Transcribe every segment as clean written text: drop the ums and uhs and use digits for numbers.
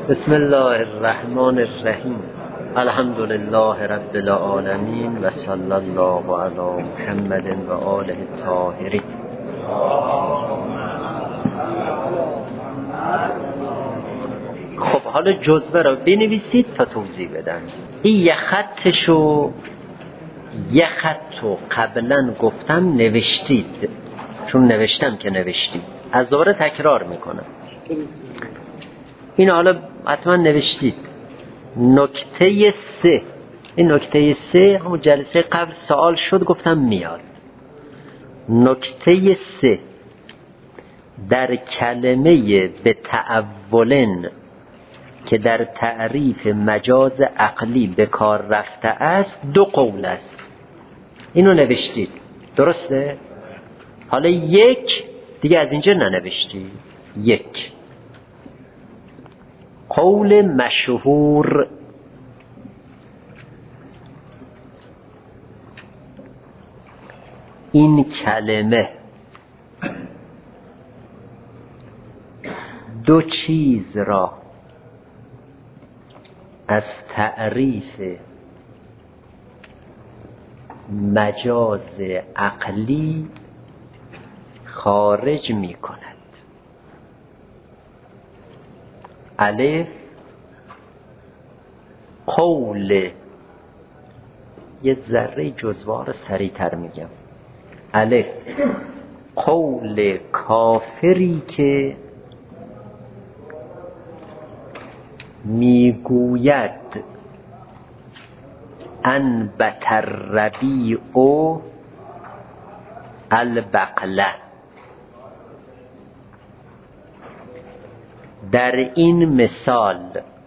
بسم الله الرحمن الرحیم. الحمد لله رب العالمین و صلی الله علی محمد و آله الطاهرین. خب حالا جزوه را بنویسید تا توضیح بدم. این یه خطو قبلا گفتم نوشتید، چون نوشتم که نوشتید، از دوباره تکرار میکنم. این حالا حتما نوشتید. نکته 3، این نکته 3 همون جلسه قبل سوال شد گفتم میاد. نکته 3 در کلمه به تعولن که در تعریف مجاز عقلی به کار رفته است 2 قول است. اینو نوشتید، درسته؟ حالا 1 دیگه از اینجا ننوشتید. 1 قول مشهور این کلمه 2 چیز را از تعریف مجاز عقلی خارج می کند. الف قول، یه ذره جزوار سریعتر میگم. الف قول کافری که میگوید انبت الربیع البقله. در این مثال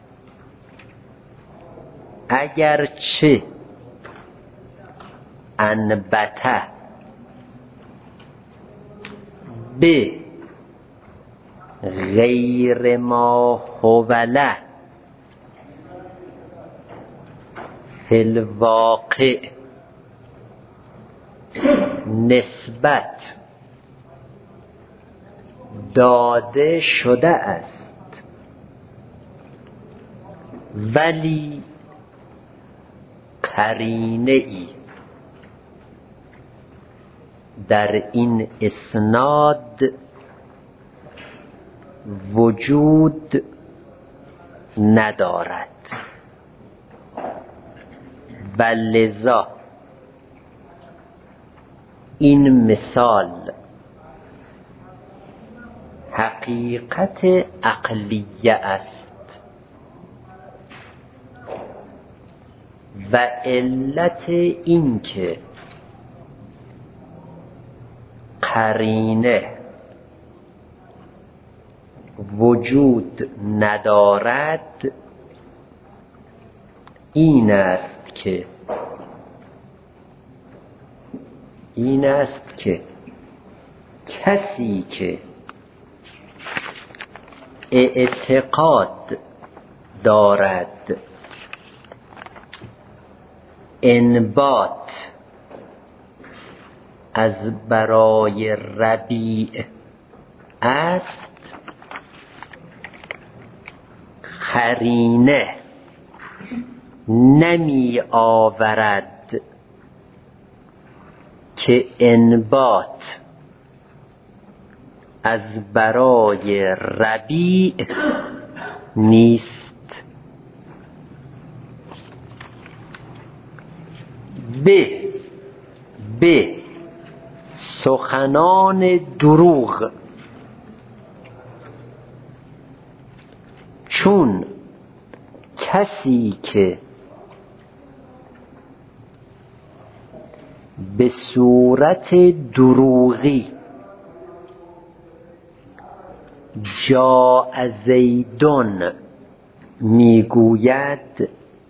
اگرچه انبته به غیر ما هوله فی الواقع نسبت داده شده است، ولی قرینه ای در این اسناد وجود ندارد و لذا این مثال حقیقت عقلیه است و علت این که قرینه وجود ندارد این است که کسی که اعتقاد دارد انبات از برای ربیع است، قرینه نمی آورد که انبات از برای ربیع نیست. به سخنان دروغ، چون کسی که به صورت دروغی جاء زیدون میگوید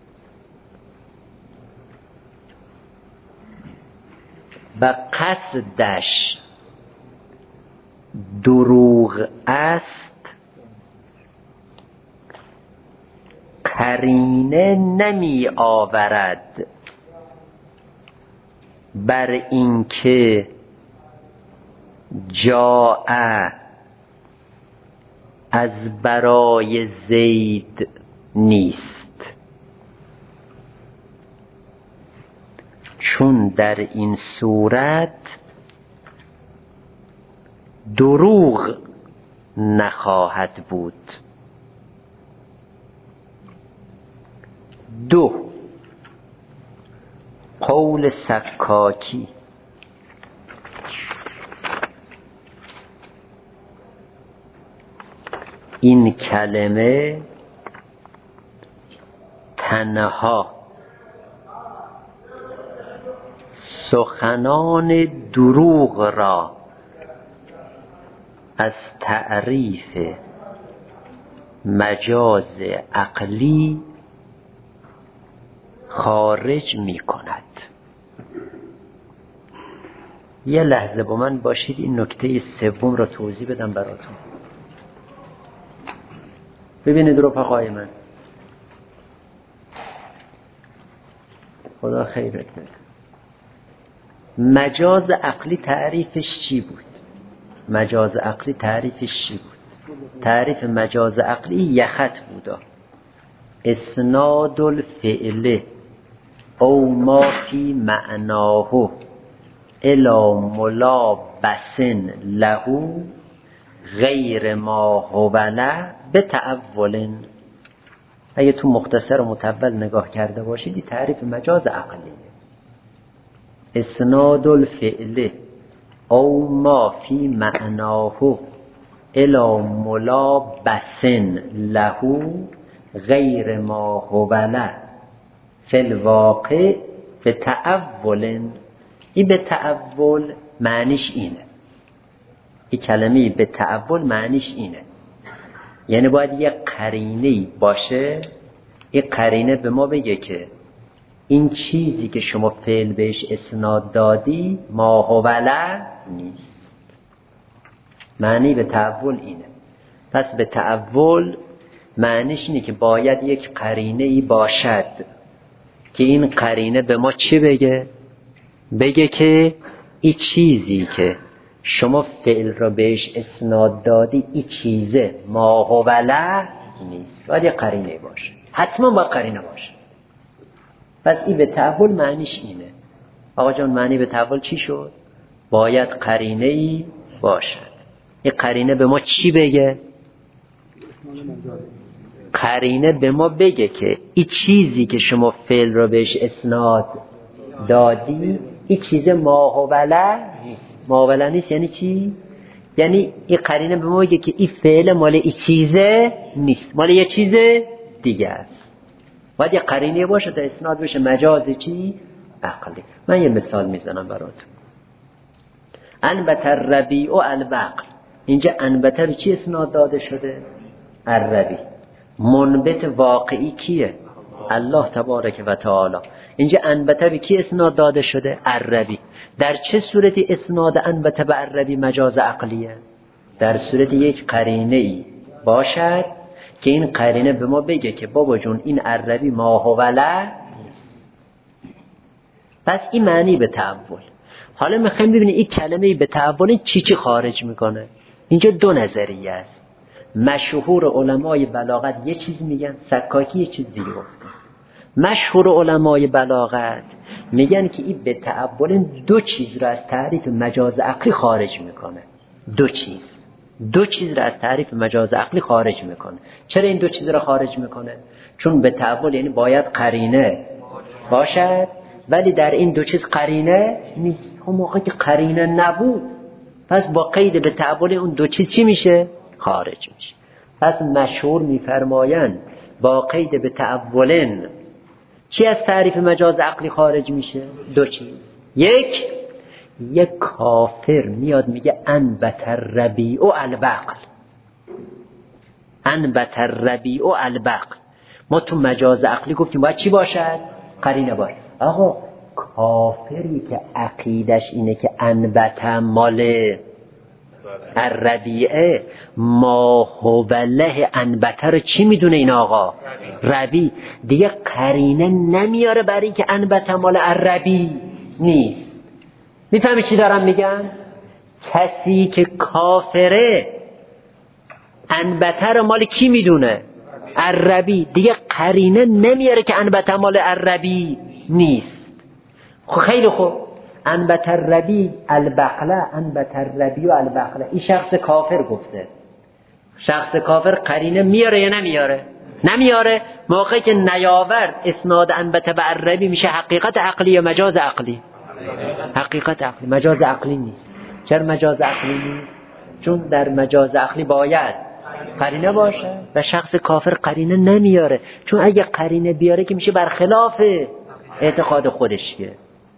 و قصدش دروغ است، قرینه نمی آورد بر اینکه جاء از برای زید نیست، چون در این صورت دروغ نخواهد بود. 2 قول سکاکی. این کلمه تنها سخنان دروغ را از تعریف مجاز عقلی خارج می کند. یه لحظه با من باشید این نکته سوم را توضیح بدم براتون. ببینید رفقای من، خدا خیرت بده. مجاز عقلی تعریفش چی بود؟ مجاز عقلی تعریفش چی بود؟ تعریف مجاز عقلی یخت بودا: اسناد الفعل او ما فی معناه الی ملابس له غیر ما هو له بتأول. اگه تو مختصر و متول نگاه کرده باشید این تعریف مجاز عقلیه. اسناد الفعل او ما فی معناه الی ملابس له غیر ما هو له فی الواقع بتأول. این بتأول معنیش اینه، این کلمه بتأول معنیش اینه، یعنی باید یه قرینه‌ای باشه، این قرینه به ما بگه که این چیزی که شما فعل بهش اسناد دادی ما هو له نیست. معنی به تأول اینه. پس به تأول معنیش اینه که باید یک قرینه ای باشد که این قرینه به ما چی بگه؟ بگه که این چیزی که شما فعل را بهش اسناد دادی این چیزه ما هو له نیست. باید یک قرینه باشه، حتما باید قرینه باشه. پس این به تأول معنیش اینه. آقا جان معنی به تأول چی شد؟ باید قرینه ای باشد. این قرینه به ما چی بگه؟ قرینه به ما بگه که این چیزی که شما فعل را بهش اسناد دادی این چیز ما هو له نیست. ما هو له نیست یعنی چی؟ یعنی این قرینه به ما بگه که این فعل مال این چیزه نیست، مال یه چیز دیگه است. باید یه قرینه باشه تا اسناد بشه مجاز چی؟ عقلی. من یه مثال میزنم براتون. انبت الربیع البقل. اینجا انبته به چی اسناد داده شده؟ الربیع. منبت واقعی کیه؟ الله تبارک و تعالی. اینجا انبته به کی اسناد داده شده؟ الربیع. در چه صورتی اسناد انبته به الربیع مجاز عقلیه؟ در صورت یک قرینه ای باشد که این قرینه به ما بگه که بابا جون این الربیع ما هو له. پس این معنی به تأول. حالا میخوایم ببینیم این کلمه به تأول چی خارج میکنه. اینجا 2 نظریه است. مشهور علمای بلاغت یه چیز میگن، سکاکی یه چیز دیگه گفته. مشهور علمای بلاغت میگن که این به تأول 2 چیز را از تعریف مجاز عقلی خارج میکنه. 2 چیز را از تعریف مجاز عقلی خارج میکنه. چرا این 2 چیز را خارج میکنه؟ چون به تأول یعنی باید قرینه باشد، ولی در این 2 چیز قرینه نیست. اون موقع که قرینه نبود پس با قید به تأول اون 2 چیز چی میشه؟ خارج میشه. پس مشهور میفرمایند با قید به تأولن چی از تعریف مجاز عقلی خارج میشه؟ 2 چیز. یک کافر میاد میگه انبت الربیع البقل. انبت الربیع البقل. ما تو مجاز عقلی گفتیم باید چی باشد؟ قرینه باشه. آقا کافری که عقیدش اینه که انبت مال الربیعه ما هو له انبت رو چی میدونه این آقا؟ ربیع. دیگه قرینه نمیاره برای که انبت مال الربیع نیست. میفهمی چی دارم میگم؟ کسی که کافره انبته رو مال کی میدونه؟ عربی. دیگه قرینه نمیاره که انبته مال عربی نیست. خب خیلی خوب، انبت الربی البقله، انبت الربی و البقله، این شخص کافر گفته. شخص کافر قرینه میاره یا نمیاره؟ نمیاره. موقعی که نیاورد اسناد انبت به عربی میشه حقیقت عقلی یا مجاز عقلی؟ حقیقت عقلی، مجاز عقلی نیست. چرا مجاز عقلی نیست؟ چون در مجاز عقلی باید قرینه باشه و شخص کافر قرینه نمیاره، چون اگه قرینه بیاره که میشه برخلاف اعتقاد خودش. که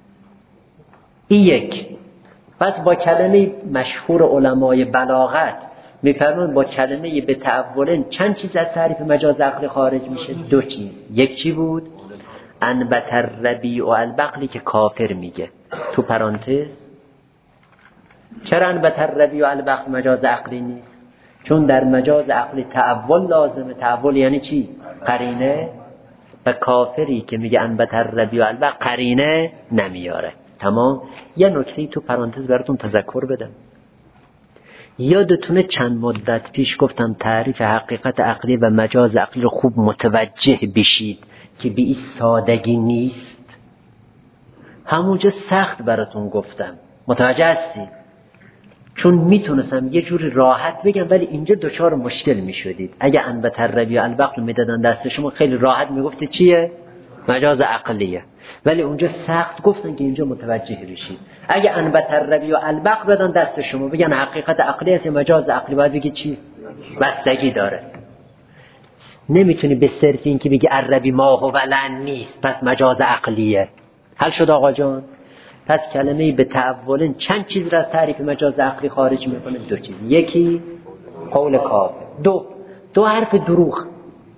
این یک. پس با کلمه مشهور علمای بلاغت میفرمون با کلمه به تعولن چند چیز از تعریف مجاز عقلی خارج میشه؟ دو چیز. یک چی بود؟ انبت الربیع و البقلی که کافر میگه تو پرانتز. چرا انبت الربیع و البقل مجاز عقلی نیست؟ چون در مجاز عقلی تعول لازمه. تعول یعنی چی؟ قرینه. و کافری که میگه انبت الربیع و البقل قرینه نمیاره. تمام. یه نکته تو پرانتز براتون تذکر بدم. یادتونه چند مدت پیش گفتم تعریف حقیقت عقلی و مجاز عقلی رو خوب متوجه بشید که به این سادگی نیست. همونجا سخت براتون گفتم، متوجه هستی؟ چون میتونستم یه جوری راحت بگم ولی اینجا دچار مشکل میشدید. اگه انبت الربیع و البقل میدادن دست شما خیلی راحت میگفتید چیه؟ مجاز عقلیه. ولی اونجا سخت گفتن که اینجا متوجه بشید. اگه انبت الربیع و البقل بدن دست شما بگن حقیقت عقلی است یا مجاز عقلی، باید بگید چی؟ بستگی داره. نمیتونی به صرف این که بگی الربی ما هو ولن نیست پس مجاز عقلیه. حل شد آقا جان؟ پس کلمه به تعولن چند چیز را از تعریف مجاز عقلی خارج میکنه؟ دو چیز. یکی قول کافر، دو حرف دروغ.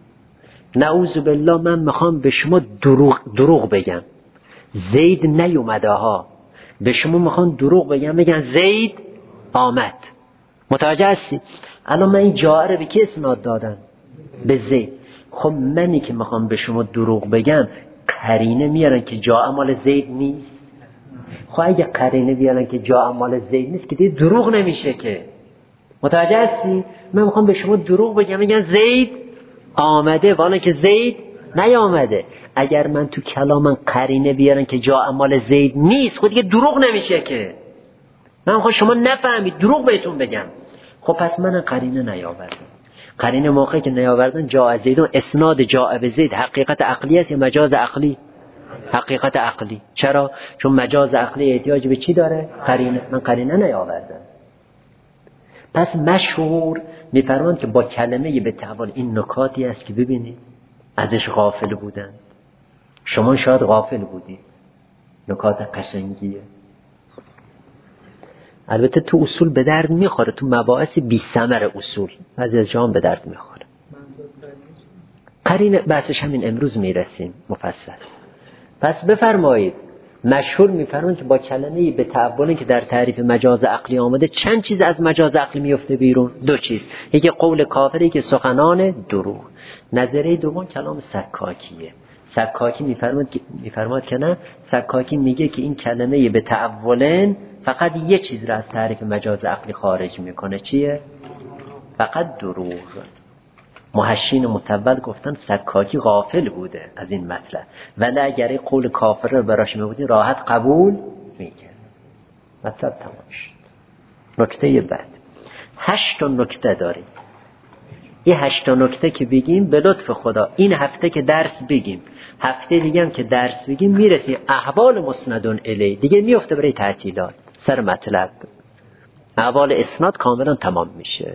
نعوذ بالله من میخوام به شما دروغ بگم زید نیومده ها، به شما میخوام دروغ بگم زید آمد. متوجه هستی؟ الان من این جاء رو به کی اسناد دادم؟ به زید. خب منی که میخوام به شما دروغ بگم قرینه میارن که جاء مال زید نیست. خب اگه قرینه بیارن که جاء مال زید نیست که دیگه دروغ نمیشه که. متوجه هستی؟ من میخوام به شما دروغ بگم زید آمده والا که زید نیامده. اگر من تو کلامم قرینه بیارن که جاء مال زید نیست خود دیگه دروغ نمیشه که. من میخوام شما نفهمید دروغ بهتون بگم. خب پس من قرینه نیاوردم. قرینه موقعی که نیاوردن جاء زیدون اسناد جاء به زید حقیقت عقلی است یا مجاز عقلی؟ حقیقت عقلی. چرا؟ چون مجاز عقلی احتیاج به چی داره؟ قرینه. من قرینه نیاوردم. پس مشهور میفرماند که با کلمه به تعول این نکاتی است که ببینید ازش غافل بودن. شما شاید غافل بودید. نکات قشنگیه. البته تو اصول به درد میخوره، تو مباحث بی ثمر اصول بعضی از جام به درد میخوره. قرینه بحثش همین امروز میرسیم مفصل. پس بفرمایید مشهور میفرماند که با کلمه به تعول که در تعریف مجاز عقلی آمده چند چیز از مجاز عقلی میفته بیرون؟ دو چیز. یکی قول کافری که سخنان دروغ. نظریه دوم کلام سکاکیه. سکاکی میفرماد که نه، سکاکی میگه که این کلمه به تعولن فقط یه چیز را از تعریف مجاز عقلی خارج میکنه. چیه؟ فقط دروغ. محشین و متول گفتن سکاکی غافل بوده از این مطلب، ولی اگر قول کافر رو براش میبودی راحت قبول میکرد. مطلب تمام شد. نکته بعد 8 نکته داریم. این 8 نکته که بگیم به لطف خدا این هفته که درس بگیم، هفته دیگه هم که درس بگیم میرسی احوال مسندون الی دیگه میفته برای تعطیلات سر مطلب. احوال اسناد کاملا تمام میشه.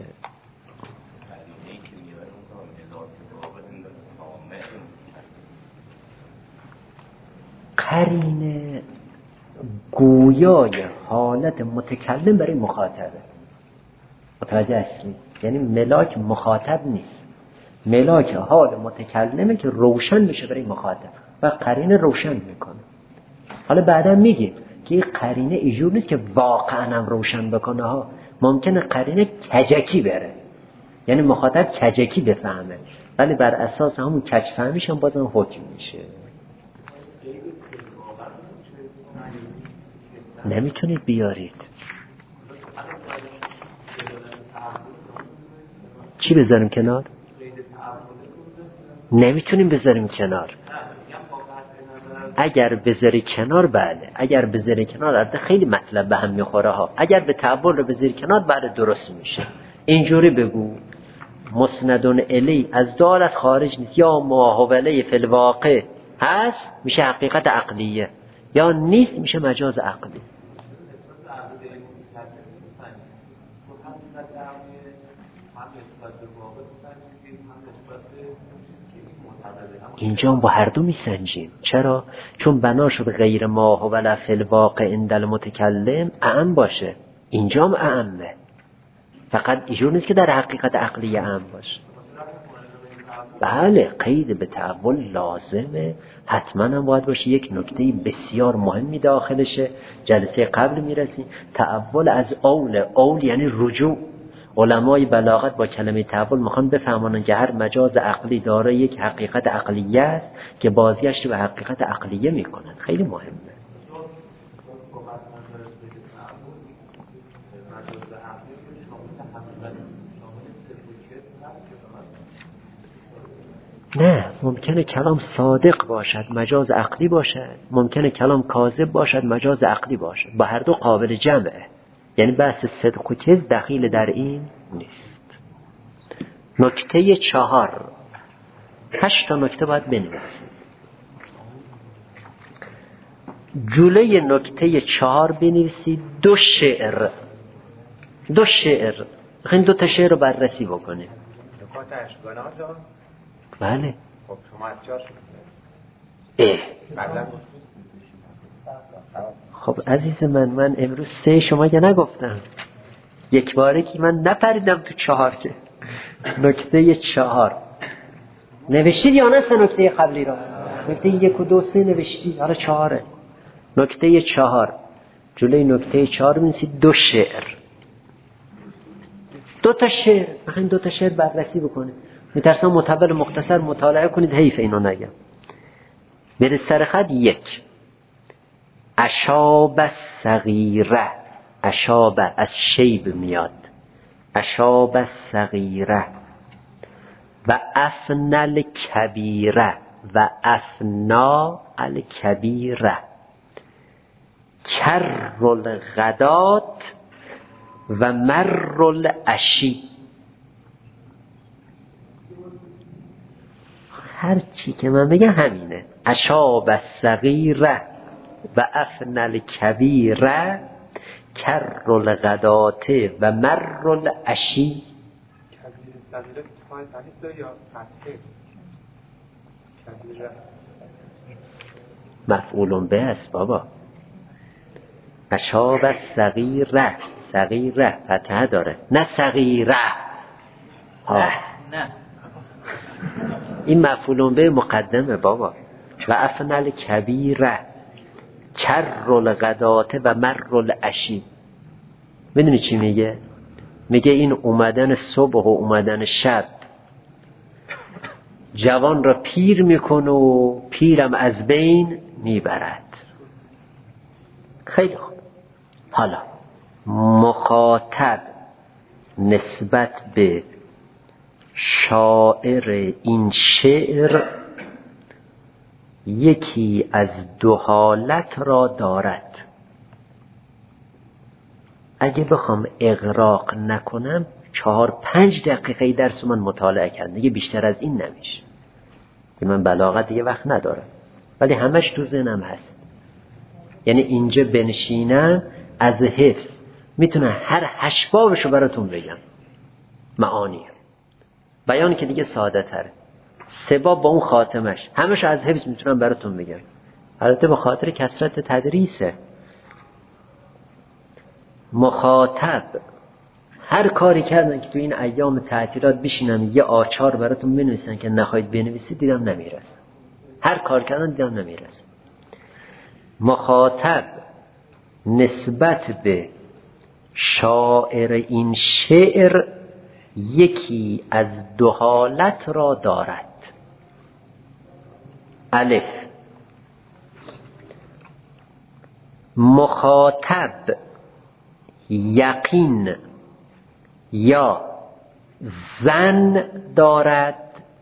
قرینه گویای حالت متکلم برای مخاطبه. متوجه هستی؟ یعنی ملاک مخاطب نیست، ملاک حال متکلمه که روشن بشه برای مخاطب و قرینه روشن میکنه. حالا بعدا میگیم که این قرینه ایجور نیست که واقعا هم روشن بکنه ها. ممکنه قرینه کجکی بره، یعنی مخاطب کجکی بفهمه، ولی بر اساس همون کج فهمیش هم بازم حکم میشه. نمیتونید بیارید. چی بذاریم کنار؟ نمیتونیم بذاریم کنار. اگر بذاری کنار بله، اگر بذاری کنار البته خیلی مطلب به هم میخوره ها. اگر به تعول رو بذاری کنار بله درست میشه. اینجوری بگو مسندون الی از دالت خارج نیست، یا ماهوله فی الواقع هست میشه حقیقت عقلیه، یا نیست میشه مجاز عقلی. اینجا با هر دو میسنجیم. چرا؟ چون بنا شد غیر ما هو ولا فی الواقع عند المتکلم اعم باشه، اینجا هم اعمه، فقط اینجور نیست که در حقیقت عقلی اعم باشه. بله قید به تعول لازمه، حتما هم باید باشه. یک نکته بسیار مهمی داخلشه، جلسه قبل میرسیم. تعول از اول یعنی رجوع. علمای بلاغت با کلمه تعول میخوان بفهمونن که هر مجاز عقلی داره یک حقیقت عقلیه است که بازگشت به حقیقت عقلیه میکنن. خیلی مهمه. نه، ممکنه کلام صادق باشد مجاز عقلی باشد، ممکنه کلام کاذب باشد مجاز عقلی باشد، با هر دو قابل جمعه. یعنی بحث صدق و کذب دخیل در این نیست. نکته 4، 8 تا نکته باید بنویسید. جلوی نکته 4 بنویسید دو شعر. این 2 تا شعر رو بررسی بکنید. بله. خب شما از 4 خب عزیز من امروز 3 شما که نگفتم، یک باره که من نپریدم تو 4 که. نکته 4 نوشتید یا نه؟ نکته قبلی رو نکته 1 و 2 3 نوشتید، حالا 4. نکته 4 جلوی نکته 4 بنویسید 2 شعر. 2 تا شعر، بخواید 2 تا شعر بررسی بکنید. میترسم مطول مختصر مطالعه کنید، حیف اینو نگم. برید سر خط. 1 اشاب صغیره، اشاب از شیب میاد، اشاب صغیره و افنى الکبیره و افنا الکبیره کر الغدات و مر العشی. هر چی که من بگم همینه. اشاب الصغیره و افنى الکبیره کر الغدات و مر العشی. مفعول به است بابا. اشاب الصغیره، صغیره فتحه داره، نه صغیره ها. نه این مفعول به مقدمه بابا. و افنى الکبیره کر الغدات و مر العشی. میدونی چی میگه؟ میگه این اومدن صبح و اومدن شب جوان را پیر میکنه و پیرم از بین میبرد. خیلی خوب. حالا مخاطب نسبت به شاعر این شعر یکی از 2 حالت را دارد. اگه بخوام اغراق نکنم 4-5 دقیقه درس من مطالعه کردم، دیگه بیشتر از این نمیشه. من بلاغت دیگه وقت ندارم، ولی همش تو ذهنم هست. یعنی اینجا بنشینم از حفظ میتونم هر 8 بابشو براتون بگم، معانی بیانی که دیگه ساده تره. 3 باب با اون خاتمش همش از حفظ میتونم براتون بگم. البته به خاطر کثرت تدریسه. مخاطب هر کاری کردن که تو این ایام تعطیلات بشینن یه آچار براتون بنویسن که نخواهید بنویسید، دیدم نمیرسن. هر کار کردن دیدم نمیرسن. مخاطب نسبت به شاعر این شعر یکی از 2 حالت را دارد. الف مخاطب یقین یا ظن دارد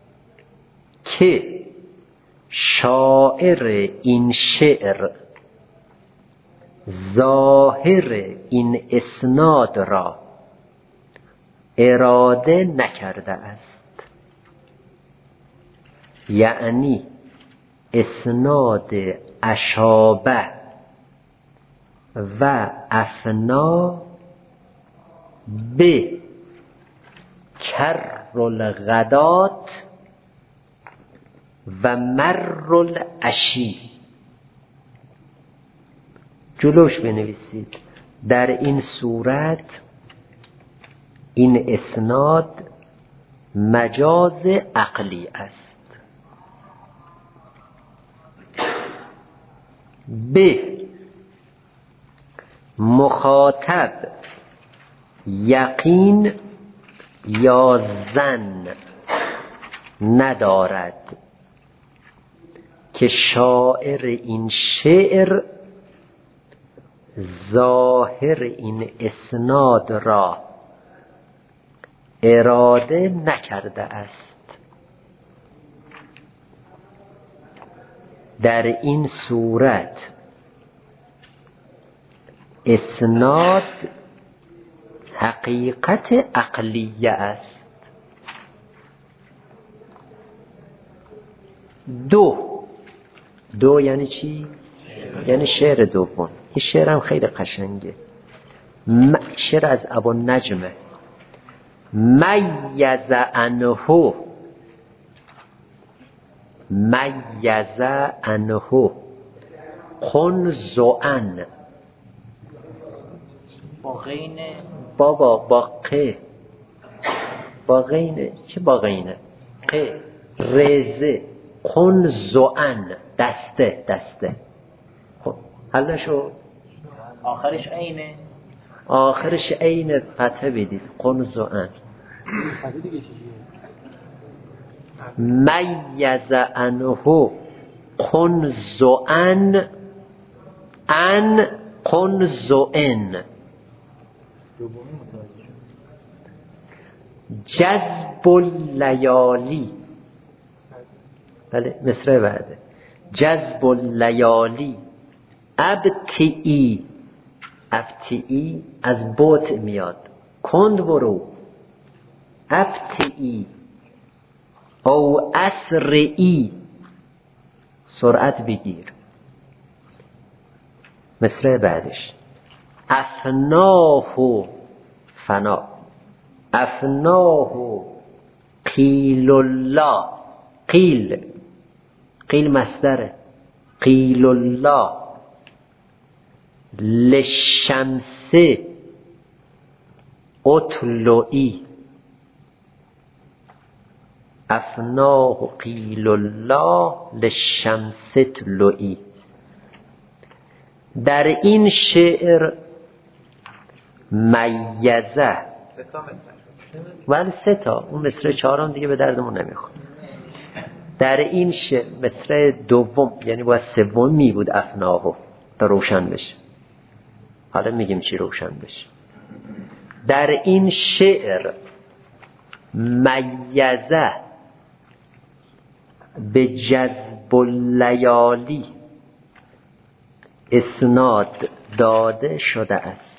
که شاعر این شعر ظاهر این اسناد را اراده نکرده است، یعنی اسناد اشابه و افنا به کر الغدات و مر العشی. جلوش بنویسید در این صورت این اسناد مجاز عقلی است. به مخاطب یقین یا ظن ندارد که شاعر این شعر ظاهر این اسناد را اراده نکرده است. در این صورت اسناد حقیقت عقلیه است. دو یعنی چی؟ یعنی شعر دوم. این شعر هم خیلی قشنگه، شعر از ابوالنجمه. میز عنه خنزعن. با غین بابا با قه، با غینه چه با غینه قه رزه خنزعن دسته. خب حل نشد؟ آخرش عین فتحه بدید خنزعن. میز عنه خنزعن ان خنزعن. جذب اللیالی، بله مصرع بعده. جذب اللیالی ابتئی از بطء میاد، کند برو. ابتئی او اسرئی، سرعت بگیر. مصرع بعدش افناه فنا، افناه قیل الله. قیل مصدره، قیل الله للشمس اطلعی. افناه قیل الله للشمس اطلعی. در این شعر میزه ولی 3 تا، اون مصرع 4 دیگه به دردمون نمیخواد. در این مصرع دوم یعنی باید 3 بود افناهو تا روشن بشه. حالا میگیم چی روشن بشه. در این شعر میزه به جذب اللیالی اسناد داده شده است.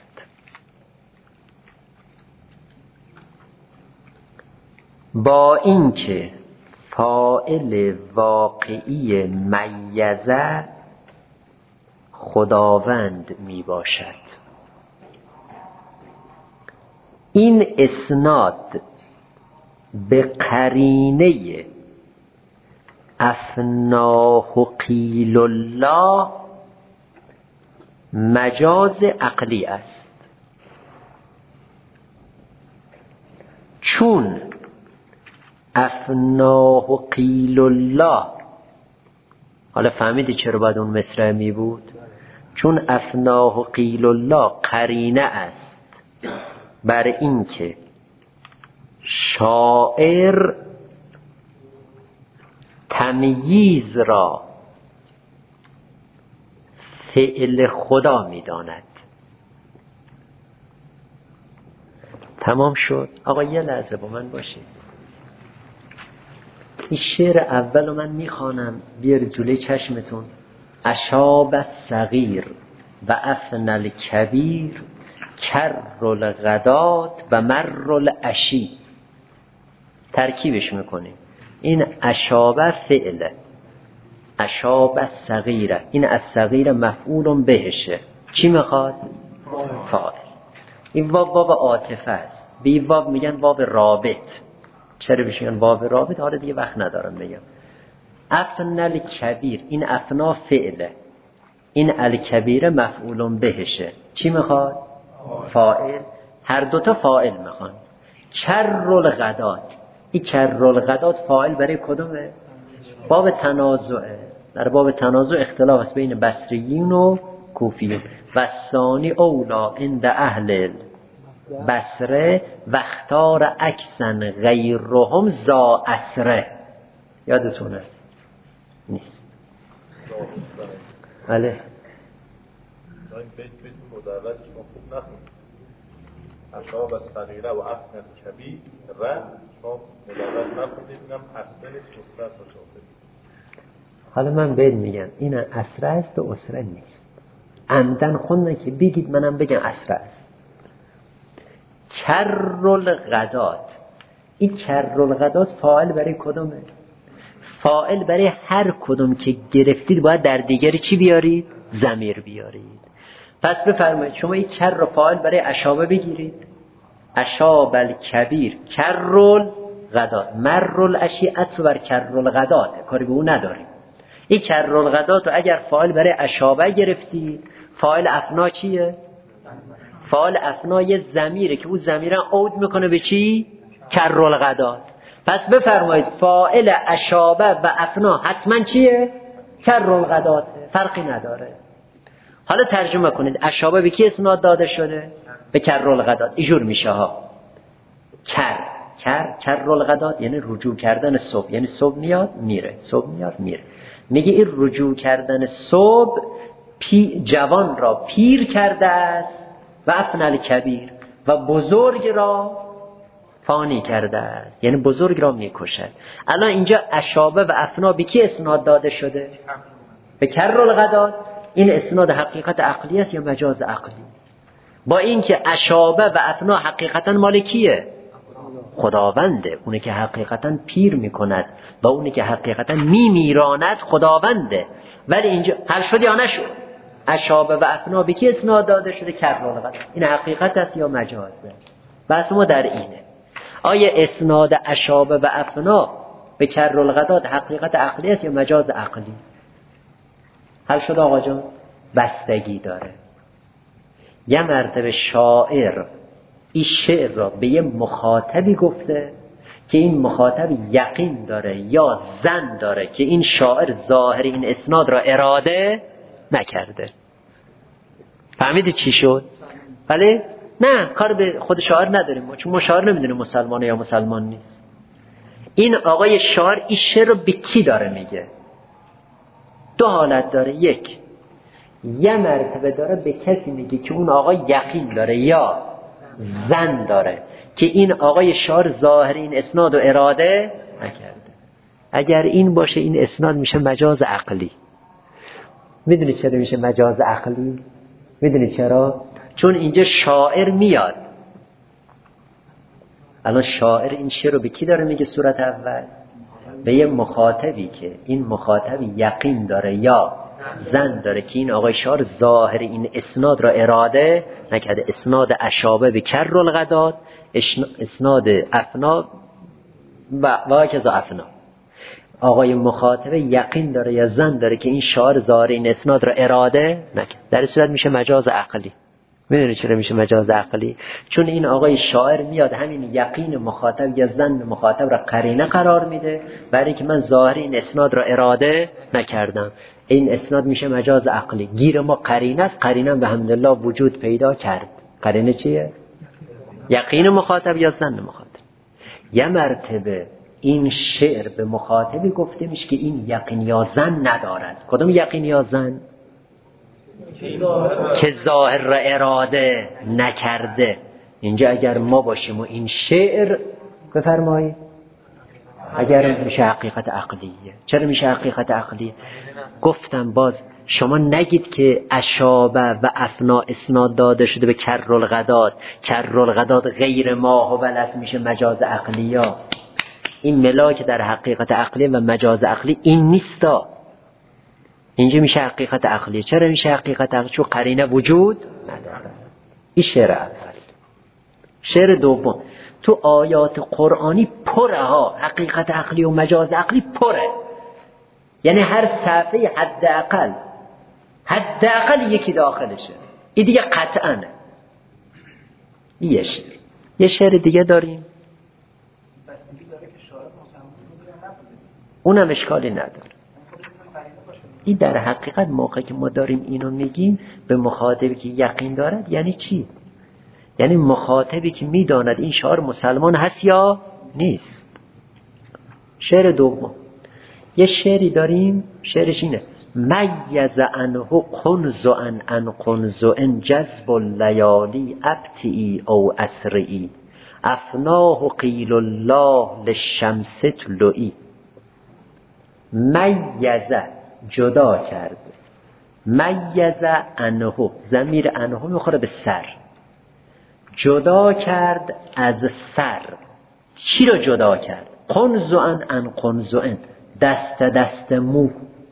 با اینکه فاعل واقعی میزه خداوند می باشد، این اسناد به قرینه افناه قیل الله مجاز عقلی است. چون افناه قیل الله، حالا فهمیدی چرا باید اون مصرع می بود؟ چون افناه قیل الله قرینه است بر این که شاعر تمییز را فعل خدا می داند. تمام شد. آقا یه لحظه با من باشید. این شعر اول رو من میخوانم، بیارید جلوی چشمتون. اشاب الصغیر و افنى الکبیر، کر الغدات و مر العشی. ترکیبش میکنیم. این اشاب فعله، اشاب الصغیره، این الصغیر مفعول بهشه. چی میخواد؟ فاعل. این واو عاطفه است. به این واو میگن واو رابط. چرا بهش میگن واو رابط؟ حالا دیگه وقت ندارم بگم. افنى الکبیر، این افنا فعله، این الکبیر مفعول بهشه. چی میخواد؟ فاعل. هر دوتا فاعل میخوان. کر الغدات، این کر الغدات فاعل برای کدومه؟ باب تنازعه. در باب تنازع اختلاف است بین بصریین و کوفیین. و ثانی اولا عند اهل بصره و اختار اکسن غیرهم زا اسره. یادتونه نیست؟ بله. این بیت مدرج شما خوب نخونید. اشاب الصغیره و افنى الکبیر شما مدرج نخونید. اینم اصلا نیست، اسره است. حالا من بهت میگم این اسره است و اسره نیست. عمدن خوندن که بگید منم بگم اسره است. کر الغدات، این کر الغدات فاعل برای کدومه؟ فاعل برای هر کدوم که گرفتید باید در دیگری چی بیارید؟ ضمیر بیارید. پس بفرمایید شما این کر رو فاعل برای اشابه بگیرید. اشاب الکبیر کر الغدات، مر العشی عطف بر کر الغدات، کاری به اون نداریم. این کر الغدات رو اگر فاعل برای اشابه گرفتید، فاعل افنا چیه؟ فاعل افنا یه ضمیره که اون ضمیر عود میکنه به چی؟ کر الغدات. پس بفرمایید فاعل اشابه و افنا حتما چیه؟ کر الغدات. فرقی نداره. حالا ترجمه کنید. اشابه به کی اسناد داده شده؟ به کر الغدات. اینجور میشه ها. کر الغدات یعنی رجوع کردن صبح، یعنی صبح میاد میره، صبح میاد میره. میگه این رجوع کردن صبح جوان را پیر کرده است و افنى الکبیر، و بزرگ را فانی کرده است، یعنی بزرگ را میکشد. الان اینجا اشابه و افنا به کی اسناد داده شده؟ به کر الغدات. این اسناد حقیقت عقلی است یا مجاز عقلی؟ با اینکه اشابه و افنا حقیقتا مال کیه؟ خداونده. اونه که حقیقتا پیر میکند و اونه که حقیقتا میمیراند خداونده. ولی اینجا حل شد یا نشد؟ اشابه و افنا به کی اسناد داده شده؟ کر الغدات. این حقیقت است یا مجازه؟ بس ما در اینه. آیا اسناد اشابه و افنا به کر الغدات حقیقت عقلی است یا مجاز عقلی؟ حل شد آقا جان؟ بستگی داره. یه مرتبه شاعر این شعر را به یه مخاطبی گفته که این مخاطب یقین داره یا ظن داره که این شاعر ظاهر این اسناد را اراده نکرده. فهمیدی چی شد؟ بله؟ نه، کار به خود شاعر نداریم ما، چون ما شاعر نمیدونیم مسلمانه یا مسلمان نیست. این آقای شاعر این شعر رو به کی داره میگه؟ دو حالت داره. یک، یه مرتبه داره به کسی میگه که اون آقا یقین داره یا ظن داره که این آقای شاعر ظاهر این اسناد رو اراده نکرده. اگر این باشه این اسناد میشه مجاز عقلی. میدونی چرا میشه مجاز عقلی؟ میدونی چرا؟ چون اینجا شاعر میاد. الان شاعر این شعر رو به کی داره میگه؟ صورت اول به یه مخاطبی که این مخاطب یقین داره یا ظن داره که این آقای شاعر ظاهر این اسناد را اراده نکرده. اسناد اشابه به کر الغدات، اسناد افنا و کذا افنا. آقای مخاطب یقین داره یا ظن داره که این شاعر ظاهر این اسناد را اراده نکرده. در این صورت میشه مجاز عقلی. میدونی چرا میشه مجاز عقلی؟ چون این آقای شاعر میاد همین یقین مخاطب یا ظن مخاطب را قرینه قرار میده برای که من ظاهر این اسناد را اراده نکردم. این اسناد میشه مجاز عقلی. گیر ما قرینه است. قرینه به حمدالله وجود پیدا کرد. قرینه چیه؟ یقین مخاطب یا ظن مخاطب. یه مرتبه این شعر به مخاطبی گفته میشه که این یقین یا ظن ندارد. کدوم یقین یا ظن؟ که ظاهر را اراده نکرده. اینجا اگر ما باشیم و این شعر بفرمایید، اگر میشه حقیقت عقلیه. چرا میشه حقیقت عقلیه؟ گفتم باز شما نگید که اشابه و افنا اسناد داده شده به کرالغداد، کرالغداد غیر ماه و بلس میشه مجاز عقلیه. این ملاک در حقیقت عقلیه و مجاز عقلی این نیستا. اینجا میشه حقیقت عقلیه. چرا میشه حقیقت عقلیه؟ چون قرینه وجود نداره. این شعر اول. شعر دوم، تو آیات قرآنی پره ها، حقیقت عقلی و مجاز عقلی پره. یعنی هر صفحه حداقل یکی داخلشه. این دیگه قطعا. یه شعر. یه شعر دیگه داریم، اونم اشکالی نداره. این در حقیقت موقعی که ما داریم اینو میگیم به مخاطبی که یقین دارد یعنی چی؟ یعنی مخاطبی که میداند این شعر مسلمان هست یا نیست. شعر دوم، یه شعری داریم، شعرش اینه: میز عنه قنز عن قنز جذب اللیالی ابتئی او اسرئی افناه قیل الله للشمس طلوئی. میزه جدا کرد، میزه عنه، ضمیر عنه میخوره به سر، جدا کرد از سر. چی رو جدا کرد؟ قنزعن عن قنزعن، دست مو،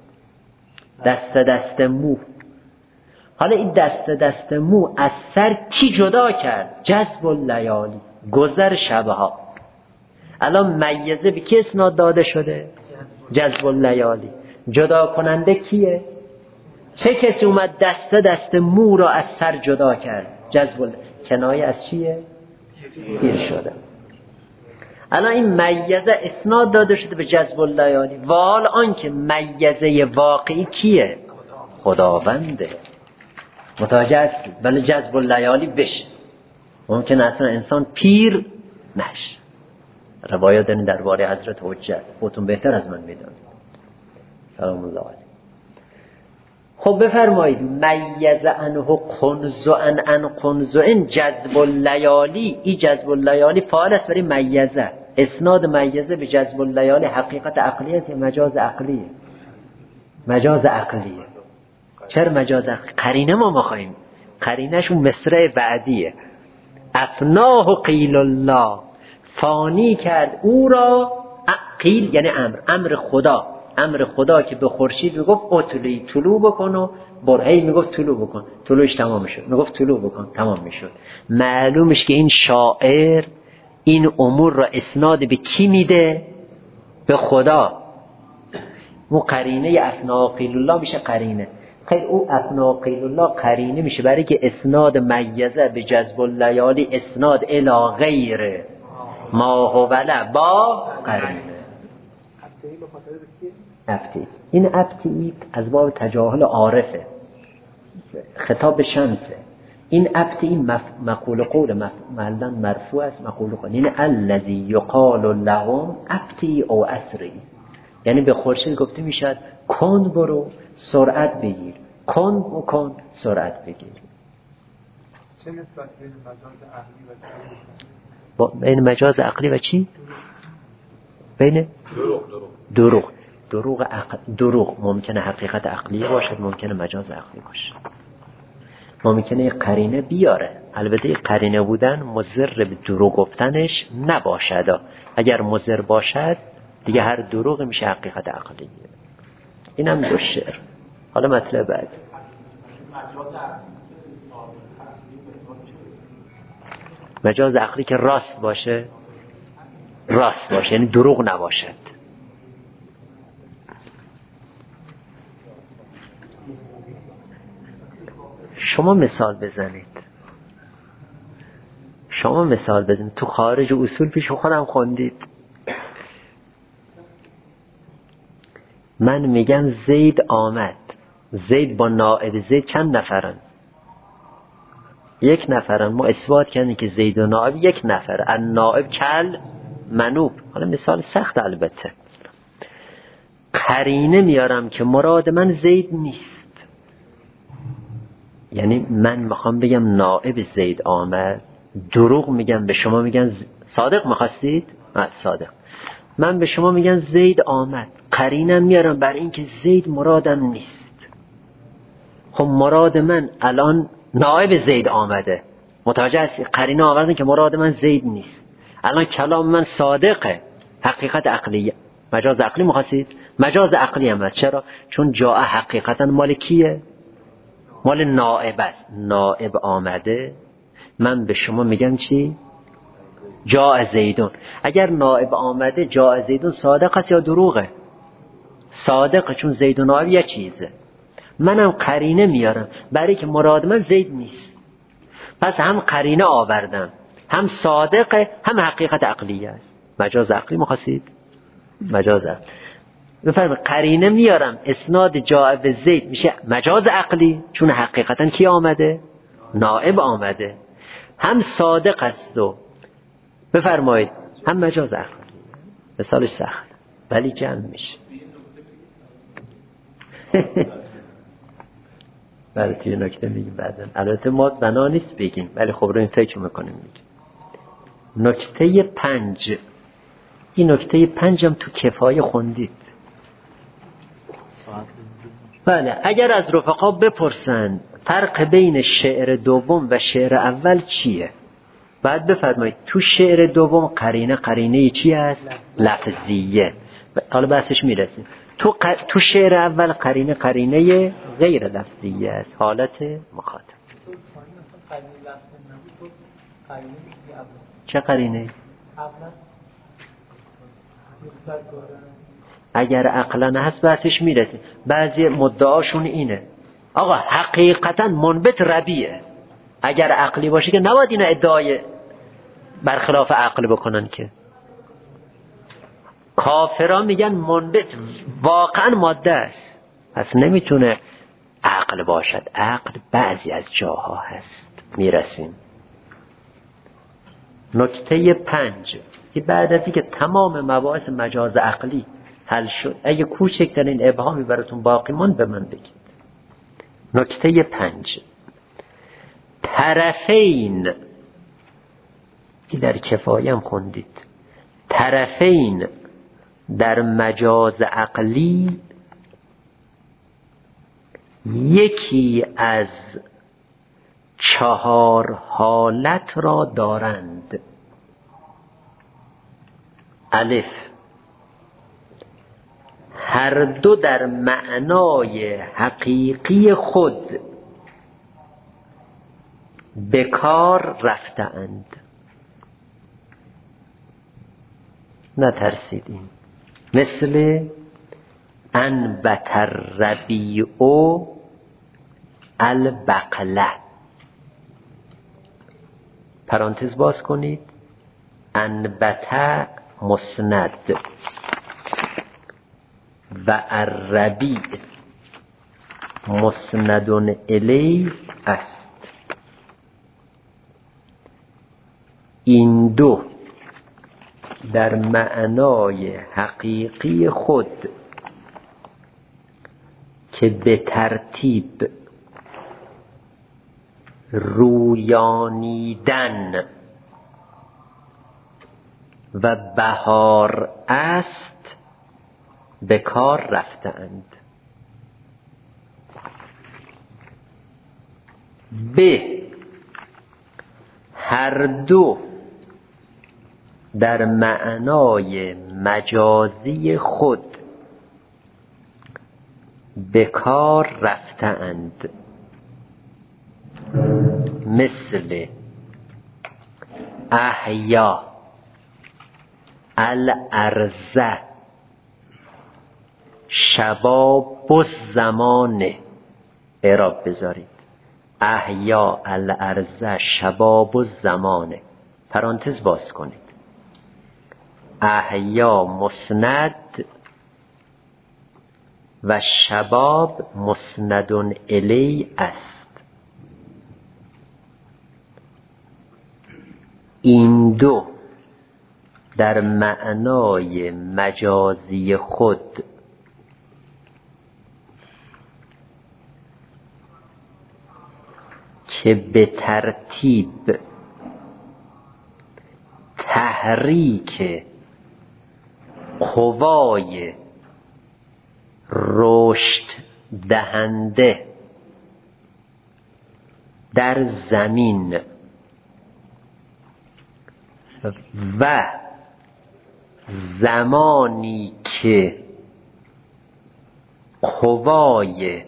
دست مو. حالا این دست مو از سر کی جدا کرد؟ جذب اللیالی، گذر شبها. الان میزه به کی اسناد داده شده؟ جذب اللیالی. جدا کننده کیه؟ چه کسی اومد دست مو را از سر جدا کرد؟ جذب. کنایه از چیه؟ پیر شده. الان این میزه اسناد داده شده به جذب اللیالی، و حال آنکه میزه واقعی کیه؟ خداونده. متوجه هستی؟ ولی جذب اللیالی بشه. ممکن اصلا انسان پیر نشه. روایات دارین درباره حضرت حجت، خودتون بهتر از من میدونید. سلام الله علیه. خب بفرمایید میز عنه قنزعن عن قنزعن جذب اللیالی. این جذب اللیالی فعال است برای میزه. اسناد میزه به جذب اللیالی حقیقت عقلی است یا مجاز عقلیه؟ مجاز عقلیه. چرا مجاز عقلی؟ قرینه ما میخوایم. قرینه‌شون مصرع بعدیه. افناه قیل الله، فانی کرد او را. قیل یعنی امر خدا. امر خدا که به خورشید میگفت اطلعی، طلوع بکن، و برهی میگفت طلوع بکن، طلوعش تمام میشد، میگفت طلوع بکن، تمام میشد. معلومش که این شاعر این امور را اسناد به کی میده؟ به خدا. اون قرینه افنا قیل الله میشه قرینه. خیلی او افنا قیل الله قرینه میشه برای که اسناد میزه به جذب اللیالی اسناد الی غیر ما هو ولا با قرینه. ابتی. این ابتی از باب تجاهل عارفه، خطاب به شمسه. این ابتی مقول قول معلن مرفوع است. مقول قول این الذی یقال لهم ابتی او اسری، یعنی به خورشید گفته میشد کن برو سرعت بگیر، کن سرعت بگیر. چه نسبت بین مجاز عقلی و بین مجاز عقلی و چی؟ بین دروغ ممکنه حقیقت عقلیه باشد، ممکنه مجاز عقلی باشه. ممکنه یک قرینه بیاره، البته یک قرینه بودن مضر به دروغ گفتنش نباشد. اگر مضر باشد دیگه هر دروغ میشه حقیقت عقلیه. اینم دو شعر. حالا مطلب بعد مجاز عقلی که راست باشه یعنی دروغ نباشد. شما مثال بزنید. تو خارج اصول پیش خودم خوندید. من میگم زید آمد، زید با نائب زید چند نفرن؟ یک نفرن. ما اثبات کردیم که زید و نائب یک نفر. ان نائب کل منوب. حالا مثال سخت البته. قرینه میارم که مراد من زید نیست، یعنی من میخوام بگم نائب زید آمد، دروغ میگن، به شما میگن صادق میخواستید؟ صادق. من به شما میگن زید آمد، قرینم میارم بر این که زید مرادم نیست. خب مراد من الان نائب زید آمده، متوجه هستی؟ قرینه آوردن که مراد من زید نیست. الان کلام من صادقه، حقیقت عقلیه. مجاز عقلی میخواستید؟ مجاز عقلی هم هست. چرا؟ چون جاء حقیقتا مال کیه؟ مال نائب است. نائب آمده، من به شما میگم چی؟ جاء زیدون. اگر نائب آمده جاء زیدون صادق است یا دروغه؟ صادقه، چون زید و نائب یه چیزه. منم قرینه میارم برای که مراد من زید نیست. پس هم قرینه آوردم، هم صادقه، هم حقیقت عقلیه است. مجاز عقلی مخواستید؟ مجاز عقلی. بفرمایید قرینه میارم، اسناد جاء به زید میشه مجاز عقلی، چون حقیقتا کی آمده؟ نائب آمده. هم صادق است و بفرمایید هم مجاز عقلی. مثالش سخت ولی جمع میشه. بله توی نکته میگیم بعدا. البته ما بنا نیست بگیم، ولی خب رو این فکر میکنیم میگیم. نکته 5. این نکته 5 هم تو کفایه خوندید. بله اگر از رفقا بپرسن فرق بین شعر دوم و شعر اول چیه، بعد بفرمایید تو شعر دوم قرینه چی هست؟ لفظیه. حالا بحثش میرسیم. تو شعر اول قرینه غیر لفظیه است، حالت مخاطب. چه قرینه؟ اگر عقلا هست بحثش میرسیم. بعضی مدعاشون اینه آقا حقیقتا منبت ربیه، اگر عقلی باشه که نباید اینا ادعای برخلاف عقل بکنن. که کافران میگن منبت واقعا ماده است، پس نمیتونه عقل باشد. عقل بعضی از جاها هست. میرسیم نکته 5 که بعد از اینکه تمام مباحث مجاز عقلی حل شد، اگه کوچکترین ابهامی براتون باقی ماند به من بگید. نکته 5 طرفین که در کفایه هم خوندید. طرفین در مجاز عقلی یکی از 4 حالت را دارند. الف، هر دو در معنای حقیقی خود به کار رفتند. نترسیدیم. مثل انبت الربیع البقله. پرانتز باز کنید. انبت مسند و الربیع مسند الیه است. این دو در معنای حقیقی خود که به ترتیب رویانیدن و بهار است به کار رفتند. به هر دو در معنای مجازی خود به کار رفتند. مثل احیا الارض شباب الزمان. اعراب بذارید. احیا الارض شباب الزمان. پرانتز باز کنید. احیا مسند و شباب مسند الی است. این دو در معنای مجازی خود که به ترتیب تحریک قوای رشد دهنده در زمین و زمانی که قوای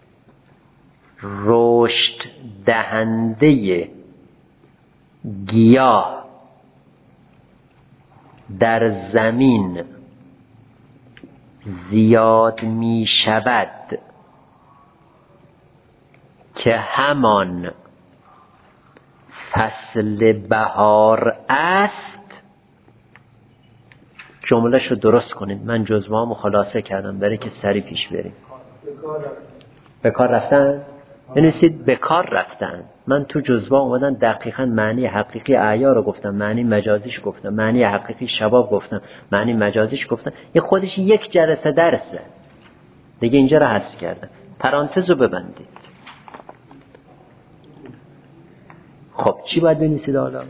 رشد دهنده گیاه در زمین زیاد می شود که همان فصل بهار است. جمله‌شو درست کنید، من جزوه‌امو خلاصه کردم برای که سریع پیش بریم. به کار رفتن؟ بنویسید به کار رفتن. من تو جزوه اومدن دقیقاً معنی حقیقی اعیا رو گفتم، معنی مجازیش گفتم، معنی حقیقی شباب گفتم، معنی مجازیش گفتم. این خودش یک جلسه درسه دیگه. اینجا رو حذف کردم. پرانتز رو ببندید. خب چی باید بنویسید حالا؟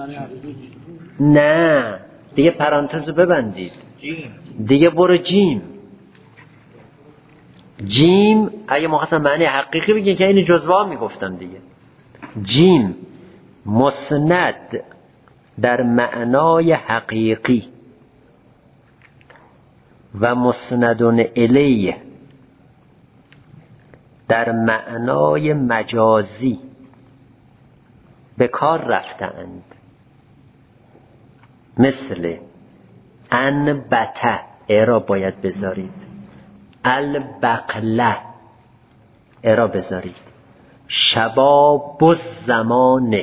نه دیگه پرانتز رو ببندید دیگه. برو جیم. جیم اگه مخواستم معنی حقیقی بگین که این جزوه ها میگفتم دیگه. جیم مسند در معنای حقیقی و مسندون الیه در معنای مجازی به کار رفتند. مثل انبته اعراب باید بذارید، البقله اعراب بذارید، شباب الزمانه.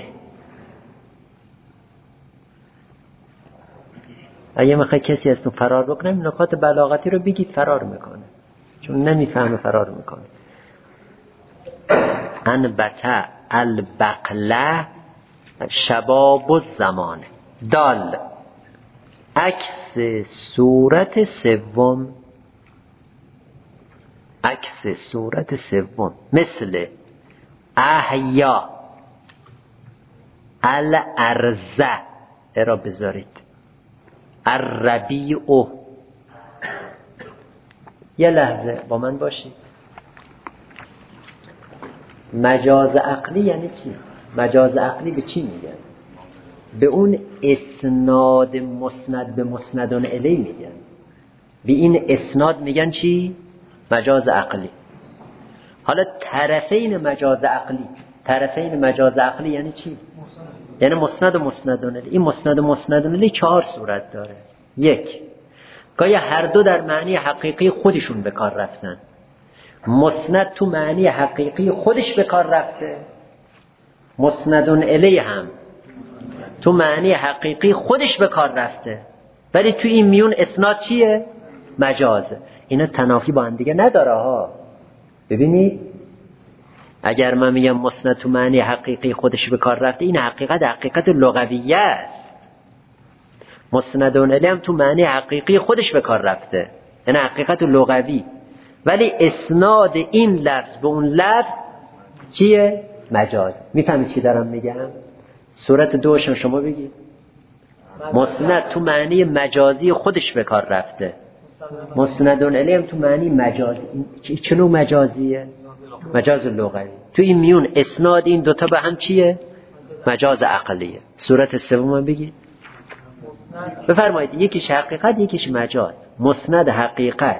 اگه میخوای کسی از تو فرار بکنه نکات بلاغتی رو بگید، فرار میکنه چون نمیفهمه فرار میکنه. انبته البقله شباب الزمانه. دال عکس صورت سوم، عکس صورت سوم. مثل احیا الارزه اعراب بذارید، الربیع. یه لحظه با من باشید. مجاز عقلی یعنی چی؟ مجاز عقلی به چی میگن؟ به اون اسناد مسند به مسندون الی میگن. به این اسناد میگن چی؟ مجاز عقلی. حالا طرفین مجاز عقلی، طرفین مجاز عقلی یعنی چی؟ یعنی مسند و مسندون الی. این مسند و مسندون الی 4 صورت داره. 1 گاهی هر دو در معنی حقیقی خودشون به کار رفتن. مسند تو معنی حقیقی خودش به کار رفته، مسندون الی هم تو معنی حقیقی خودش به کار رفته، ولی تو این میون اسناد چیه؟ مجازه. اینا تنافی با هم دیگه نداره ها. ببینید اگر من میگم مسند تو معنی حقیقی خودش به کار رفته، این حقیقت لغویه است. مسندون الی هم تو معنی حقیقی خودش به کار رفته، یعنی حقیقت لغوی، ولی اسناد این لفظ به اون لفظ چیه؟ مجاز. میفهمید چی دارم میگم؟ صورت 2 شما بگید. مسند تو معنی مجازی خودش به کار رفته، مسندون الی هم تو معنی مجازی. چه نوع مجازیه؟ مجاز لغوی. تو این میون اسناد این دوتا به هم چیه؟ مجاز عقلیه. صورت 3 هم بگید. بفرمایید. یکیش حقیقت یکیش مجاز. مسند حقیقت،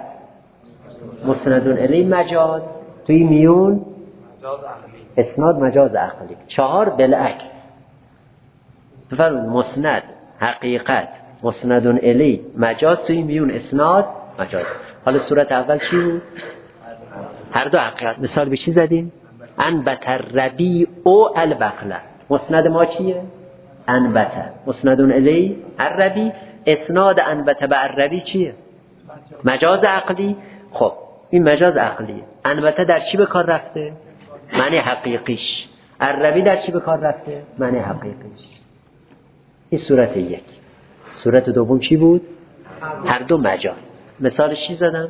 مسندون الی مجاز، تو این میون اسناد مجاز عقلی. 4 بالعکس. بفرمایید مسند حقیقت مسندون الی مجاز، تو این میون اسناد مجاز. حالا صورت اول چی بود؟ هر دو حقیقت. مثال به چی زدیم؟ انبت الربیع البقله. مسند ما چیه؟ انبت. مسندون الی الربیع. اسناد انبت به الربیع چیه؟ مجاز عقلی. خب این مجاز عقلیه. انبت در چی به کار رفته؟ معنی حقیقیش. الربیع در چی به کار رفته؟ معنی حقیقیش. این صورت 1. صورت دوم چی بود؟ هر دو مجاز. مثالش چی زدم؟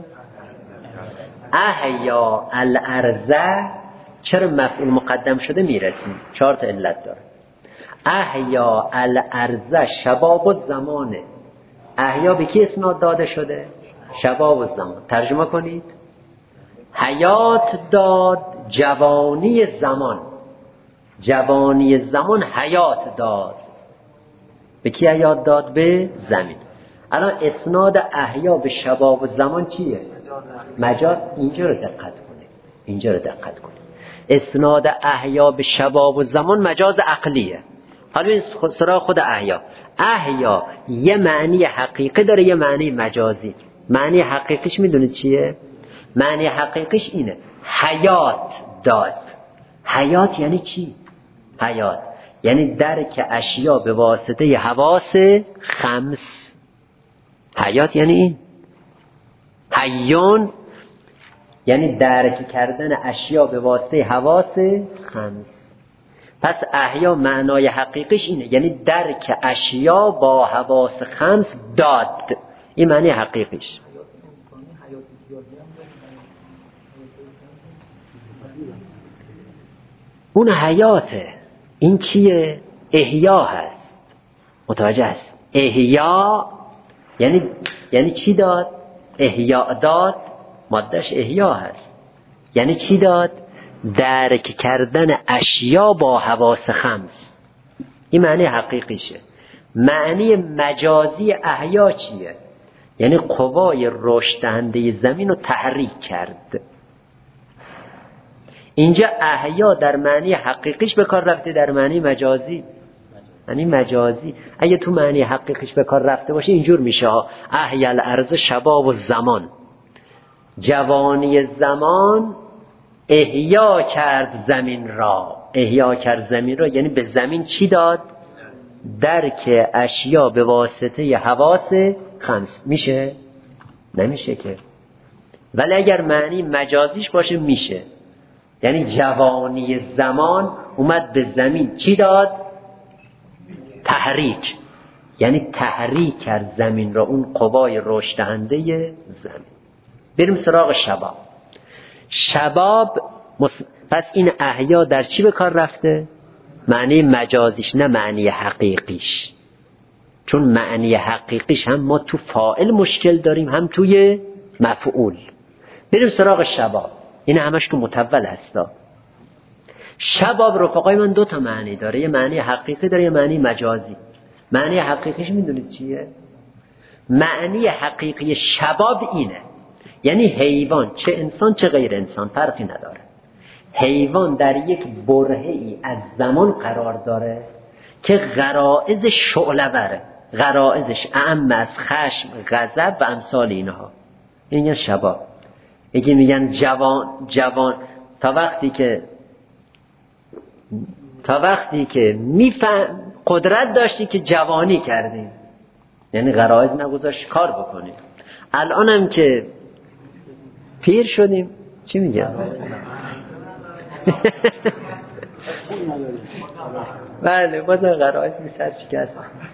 احیا الارزه. چرا مفعول مقدم شده؟ میرسیم. 4 تا علت داره. احیا الارض شباب الزمانه. احیا به کی اسناد داده شده؟ شباب الزمان. ترجمه کنید. حیات داد جوانی زمان. جوانی زمان حیات داد. به کی حیات داد؟ به زمین. الان اسناد احیا به شباب الزمان چیه؟ مجاز. اینجا رو دقت کنید. اینجا رو دقت کنید. اسناد احیا به شباب الزمان مجاز عقلیه. حالا این سراغ خود احیا. احیا یه معنی حقیقی داره، یه معنی مجازی. معنی حقیقیش میدونید چیه؟ معنی حقیقیش اینه حیات داد. حیات یعنی چی؟ حیات یعنی درک اشیا به واسطه حواس خمس. حیات یعنی این. حیون یعنی درک کردن اشیا به واسطه حواس خمس. پس احیا معنای حقیقیش اینه، یعنی درک اشیا با حواس خمس داد. این معنی حقیقیش. اون حیاته. این چیه؟ احیا هست. متوجه هست؟ احیا یعنی چی داد؟ احیا داد مادهش احیا هست. یعنی چی داد؟ درک کردن اشیا با حواس خمس. این معنی حقیقیشه. معنی مجازی احیا چیه؟ یعنی قوای رشد دهنده زمین رو تحریک کرد. اینجا احیا در معنی حقیقیش به کار رفته، در معنی مجازی. یعنی مجازی اگه تو معنی حقیقیش به کار رفته باشه اینجور میشه ها. احیا الارض شباب الزمان. جوانی زمان احیا کرد زمین را. احیا کرد زمین را یعنی به زمین چی داد؟ درک اشیا به واسطه حواس خمس. میشه؟ نمیشه که. ولی اگر معنی مجازیش باشه میشه. یعنی جوانی زمان اومد به زمین چی داد؟ تحریک. یعنی تحریک کرد زمین را، اون قوای رشد دهنده زمین. بریم سراغ شباب. شباب پس این احیا در چی به کار رفته؟ معنی مجازیش، نه معنی حقیقیش. چون معنی حقیقیش هم ما تو فاعل مشکل داریم هم توی مفعول. بریم سراغ شباب. این همش تو متول هستا. شباب رفقای من 2 تا معنی داره. یه معنی حقیقی داره، یه معنی مجازی. معنی حقیقیش میدونید چیه؟ معنی حقیقی شباب اینه، یعنی حیوان، چه انسان چه غیر انسان فرقی نداره، حیوان در یک برهه‌ای از زمان قرار داره که غرائز شعله‌وره. غرائزش اعم از خشم، غضب و امثال اینها. این شباب. یکی میگن جوان تا وقتی که میفهم قدرت داشتی که جوانی کردیم، یعنی غرائز نگذاشت کار بکنیم. الان هم که پیر شدیم چی میگم؟ بله بازم غرائز میسر شکست.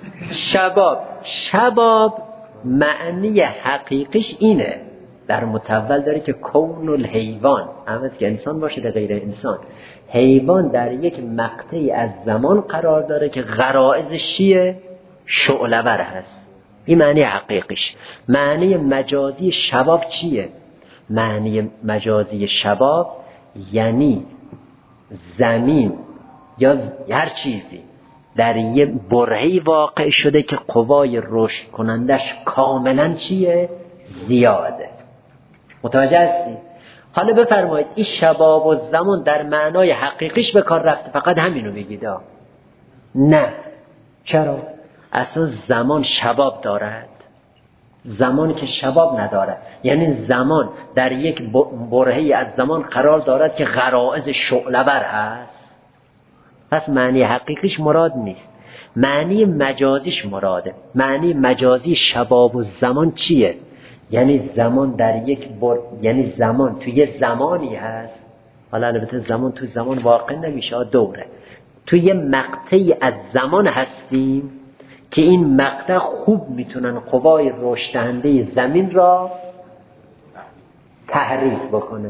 شباب معنی حقیقیش اینه، در متول داره که کون الحیوان، اما که انسان باشه در غیر انسان. حیوان در یک مقطعی از زمان قرار داره که غرائزش چیه؟ شعله‌ور هست. این معنی حقیقیش. معنی مجازی شباب چیه؟ معنی مجازی شباب یعنی زمین یا هر چیزی در یه برهه‌ای واقع شده که قوای رشد کنندش کاملا چیه؟ زیاده. متوجه هستی؟ حالا بفرمایید این شباب و زمان در معنای حقیقیش به کار رفته، فقط همینو بگید؟ نه. چرا؟ اصلا زمان شباب دارد، زمان که شباب ندارد. یعنی زمان در یک برهه‌ای از زمان قرار دارد که غرائز شعله‌ور هست. پس معنی حقیقیش مراد نیست، معنی مجازیش مراده. معنی مجازی شباب و زمان چیه؟ یعنی زمان در یک یعنی زمان توی یه زمانی هست. حالا البته زمان تو زمان واقع نمیشه، دوره. توی یه مقطعی از زمان هستیم که این مقطع خوب میتونن قوای رشد دهنده زمین را تحریک بکنن.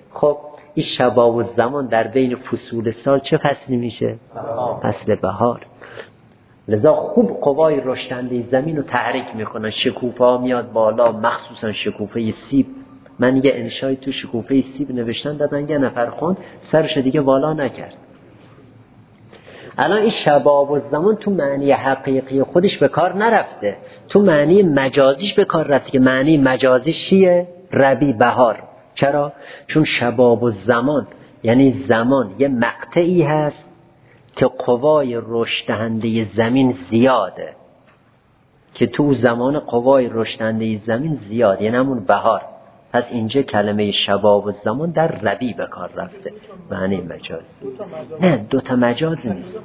خب این شباب و زمان در بین فصول سال چه فصلی میشه؟ فصل بهار. لذا خوب قوای رشدنده زمین رو تحریک میکنن، شکوفه ها میاد بالا، مخصوصا شکوفه سیب. من یه انشای تو شکوفه سیب نوشتن دادن، یه نفر خوند سرش دیگه بالا نکرد. الان این شباب و زمان تو معنی حقیقی خودش به کار نرفته، تو معنی مجازیش به کار رفته که معنی مجازیش چیه؟ ربیع، بهار. چرا؟ چون شباب و زمان یعنی زمان یه مقطعی هست که قوای رشد دهنده زمین زیاده، که تو زمان قوای رشد دهنده زمین زیاد، یعنی همون بهار. پس اینجا کلمه شباب و زمان در ربیع به کار رفته، معنی مجاز. نه، دوتا مجاز نیست،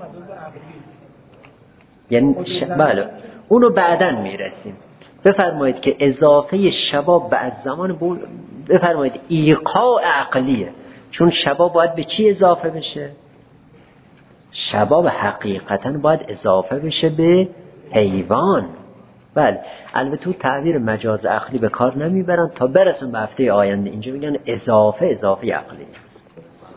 یعنی بله اونو بعداً میرسیم. بفرمایید که اضافه شباب به از زمان بفرمایید ایقاع عقلیه، چون شباب باید به چی اضافه بشه؟ شباب حقیقتاً باید اضافه بشه به حیوان. بله، البته تو تعبیر مجاز عقلی به کار نمیبرن تا برسن به هفته آینده اینجا میگن اضافه عقلی است.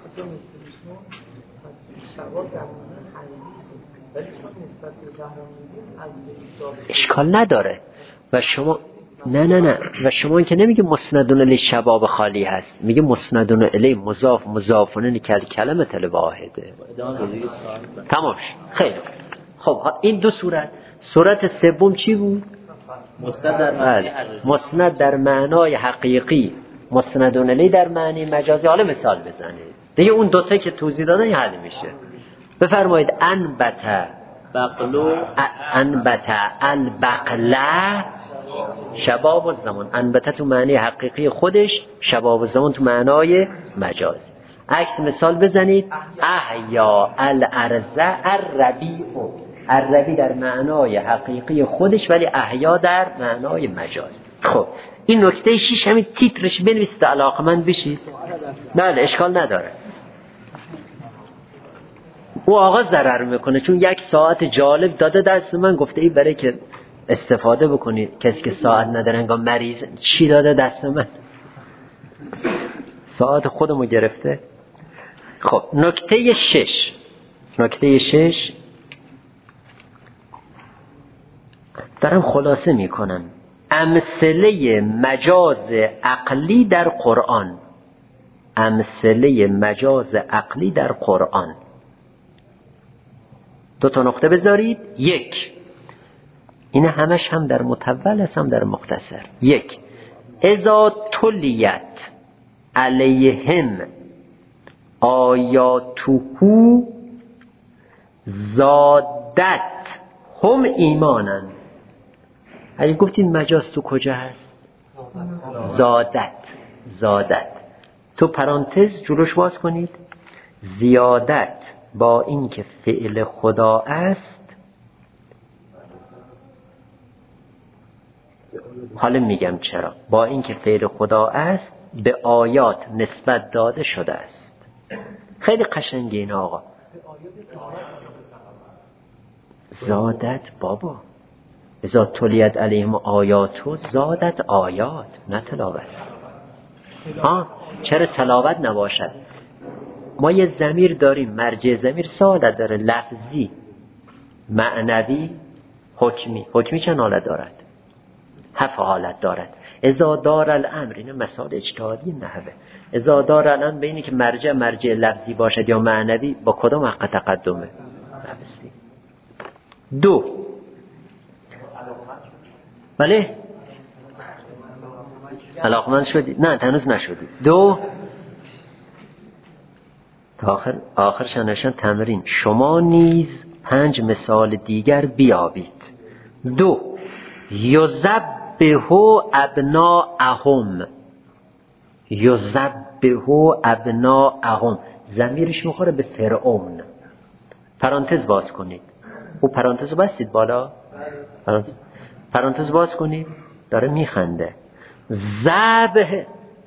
اشکال نداره و شما نه و شما که نمیگه مسندون الی شباب خالی هست، میگه مسندون الی مضاف مضافون کلمه واحده. تمام. خیلی خب این دو صورت سوم چی بود؟ مسند در معنای حقیقی، مسندون الی در معنی مجازی. حالا مثال بزنید دیگه، اون دو تا که توضیح دادن حل میشه. بفرمایید انبت البقله شباب و زمان. انبت تو معنی حقیقی خودش، شباب و زمان تو معنای مجازی. عکس مثال بزنید. احیا الارض الربیع. الربیع در معنای حقیقی خودش ولی احیا در معنای مجازی. خب این نکته 6 همین تیترش بنویسید علاقمند بشید. بله اشکال نداره. او آقا ضرر میکنه چون 1 ساعت جالب داده دست من، گفته ای برای که استفاده بکنید. کسی که ساعت نداره انگار مریض. چی داده دست من؟ ساعت خودمو گرفته. خب نکته 6 دارم خلاصه میکنم. امثله مجاز عقلی در قرآن. امثله مجاز عقلی در قرآن 2 نقطه بذارید. 1 این همش هم در مطول است هم در مختصر. 1 اذا تلیت علیهم آیاته زادت هم ایمانن. اگه گفتید مجاز تو کجا هست؟ زادت تو پرانتز جلوش باز کنید. زیادت با این که فعل خدا است، حالا میگم چرا. با این که فعل خدا است به آیات نسبت داده شده است. خیلی قشنگه این آقا. زادت بابا اذا تلیت علیهم آیاتو زادت آیات، نه تلاوت. چرا تلاوت نباشد؟ ما یه ضمیر داریم، مرجع ضمیر سعادت داره، لفظی، معنوی، حکمی چند حالت دارد؟ 7 حالت دارد. اذا دار الامر، این مسائل اجتهادی نحوه. اذا دار الامر بینی که مرجع لفظی باشد یا معنوی، با کدام حق تقدمه؟ لفظی. 2 بله علاقمند شدی؟ نه هنوز نشدی. 2 تا آخرش نشان تمرین. شما نیز 5 مثال دیگر بیابید. 2 یذبح ابناءهم ضمیرش میخوره به فرعون. پرانتز باز کنید. او پرانتز رو بستید بالا. پرانتز باز کنید. داره میخنده. ذبح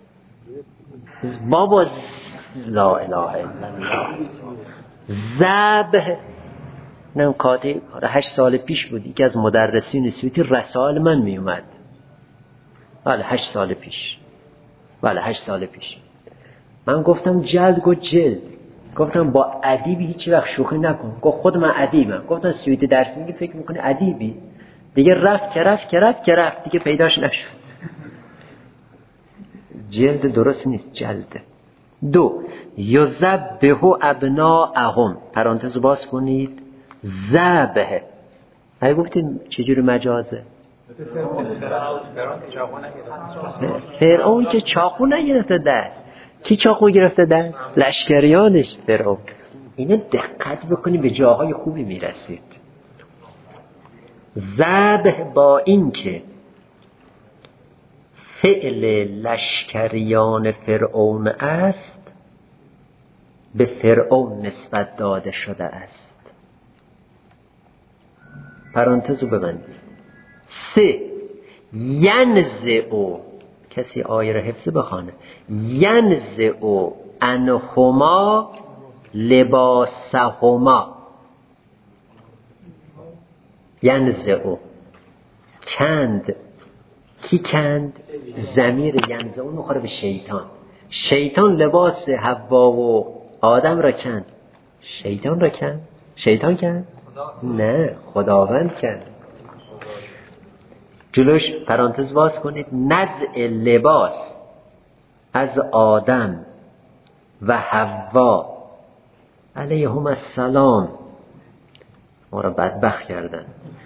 بابا لا اله الا الله. ذبح نم کاتی 8 سال پیش بود. یکی از مدرسین سویتی رسائل من می اومد. بله 8 سال پیش. من گفتم جلد، گفت جلد. گفتم با ادیبی هیچ وقت شوخی نکن. گفت خود من ادیبم. گفتم سویت درس میگی فکر میکنی ادیبی؟ دیگه رفت دیگه پیداش نشد. جلد درست نیست، جلد. 2 یذبح ابناءهم، پرانتز باز کنید، ذبح. اگه گفتیم چجوری مجازه؟ فرعون که چاقو نگرفته دست. کی چاقو گرفته دست؟ لشکریانش فرعون. اینو دقت بکنید به جاهای خوبی میرسید. ذبح با این که فعل لشکریان فرعون است، به فرعون نسبت داده شده است. پرانتزو ببندید. 3 ینزعو، کسی آیه را حفظ بخونه، ینزعو عنهما لباسهما. ینزعو کند. کی کند؟ ضمیر ینزعو میخوره به شیطان. شیطان لباس حوا و آدم را کند. شیطان را کند؟ شیطان کند؟ نه، خداوند کند. جلوش پرانتز باز کنید. نزع لباس از آدم و حوا علیهم السلام، ما را بدبخت کردن.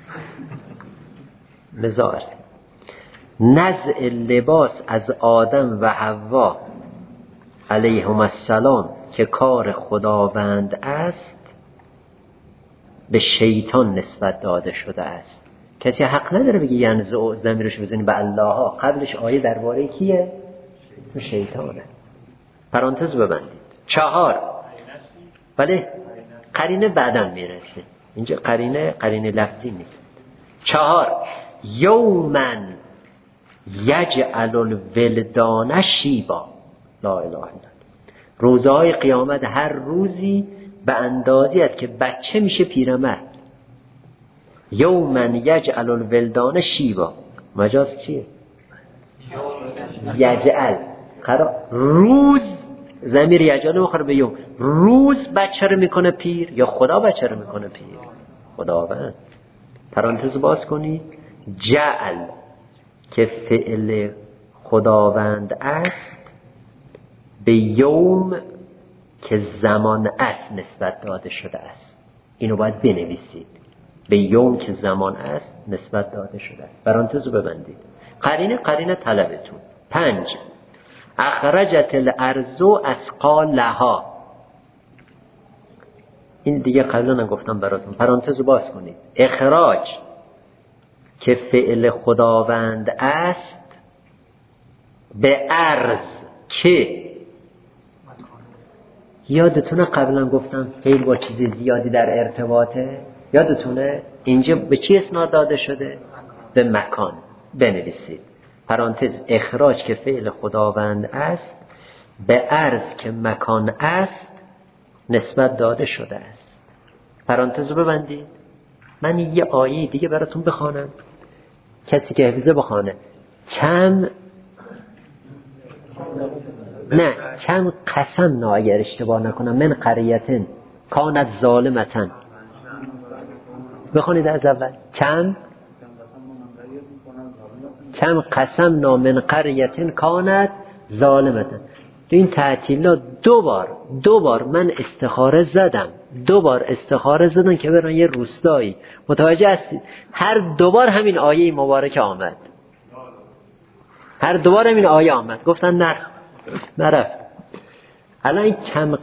نزاعش نزع لباس از آدم و حوا علیهم السلام که کار خداوند است، به شیطان نسبت داده شده است. کسی حق نداره بگه ینزع ضمیرش بزنی به الله ها. قبلش آیه درباره کیه؟ اسم شیطانه. پرانتز ببندید. 4 بله قرینه بعداً میرسه، اینجا قرینه لفظی نیست. 4 یومن یجعل الولدان شیبا. لا اله الا الله. روزهای قیامت هر روزی به اندازی است که بچه میشه پیرمرد. یومن یجعل الولدان شیبا. مجاز چیه؟ یجعل روز، ضمیر یجعل مخاطب به یوم. روز بچه رو میکنه پیر یا خدا بچه رو میکنه پیر؟ خداوند. پرانتز باز کنید. جعل که فعل خداوند است، به یوم که زمان است نسبت داده شده است. اینو باید بنویسید. به یوم که زمان است نسبت داده شده است. پرانتز رو ببندید. قرینه طلبتون. 5 اخرجت الارض اثقالها. این دیگه قبلا گفتم براتون. پرانتز رو باز کنید. اخراج که فعل خداوند است، به ارض که، یادتونه قبلا گفتم فعل با چیز زیادی در ارتباطه؟ یادتونه؟ اینجا به چی اسناد داده شده؟ به مکان. بنویسید. پرانتز اخراج که فعل خداوند است، به ارض که مکان است نسبت داده شده است. پرانتز رو ببندید. من یه آیه دیگه براتون بخوانم، کسی که حفظه بخوانه. چند قسم نه اگر اشتباه نکنم، من قریتن کانت ظالمتن. بخونید از اول. کم قسم نا من قریتن کانت ظالمتن. تو این تعطیلات دو بار من استخاره زدم. 2 بار استخاره زدن که برن یه روستایی. متوجه هستید؟ هر 2 بار همین آیه مبارک آمد. هر 2 بار همین آیه آمد. گفتن نرفت. الان کم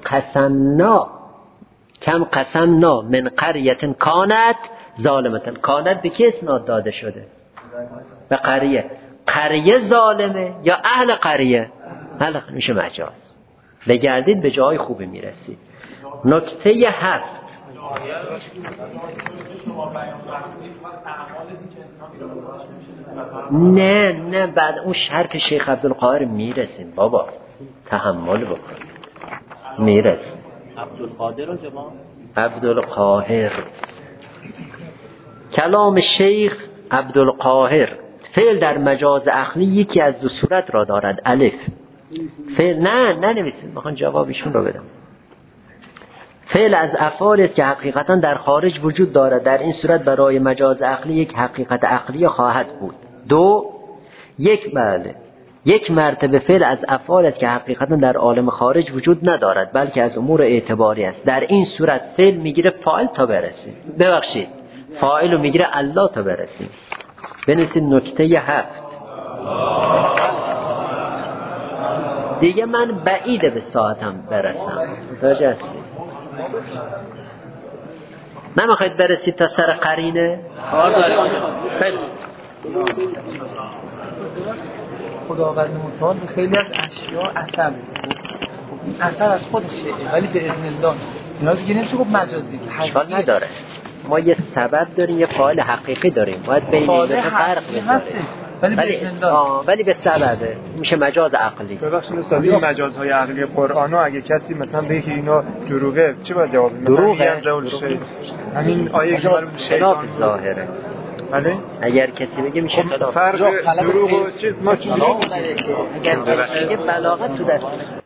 قسم نا من قریتن کانت ظالمتن. کانت به کی اسناد داده شده؟ به قریه ظالمه یا اهل قریه؟ میشه مجاز. بگردید به جای خوبی میرسید. نکته 7 نه بعد اون شرح شیخ عبدالقاهر میرسیم بابا، تحمل بکن، میرسیم. عبدالقاهر کلام شیخ عبدالقاهر. فعل در مجاز عقلی یکی از 2 صورت را دارد. الف فعل نه ننویسید، میخوام جوابشون رو بدم. فعل از افعالی است که حقیقتا در خارج وجود دارد، در این صورت برای مجاز عقلی یک حقیقت عقلی خواهد بود. دو، یک مرتبه فعل از افعال است که حقیقتا در عالم خارج وجود ندارد بلکه از امور اعتباری است. در این صورت فعل میگیره فاعل تا برسیم، ببخشید فاعل رو میگیره الله تا برسیم. بنویسید نکته 7. دیگه من بعیده به ساعتم برسم، متوجه هستید؟ نمیخواید برسید تا سر قرینه؟ خداوند متعال به خیلی از اشیاء اثر میده. این اثر از خودشه ولی به اذن الله. اینا دیگه نمیشه گفت مجازی. اشکال نداره. ما یه سبب داریم، یه فاعل حقیقی داریم. باید بین این دو فرق بذاریم. ولی به سببه میشه مجاز عقلی. ببخشید استاد، این مجازهای عقلی قرآنو اگه کسی مثلا بگه اینا دروغه چه باید جواب بده؟ دروغه. همین آیه که برای خلاف ظاهره. بله؟ اگر کسی بگه میشه خلاف. فرق دروغ و چیز ما چیزی اگر بگه بلاغت تو دست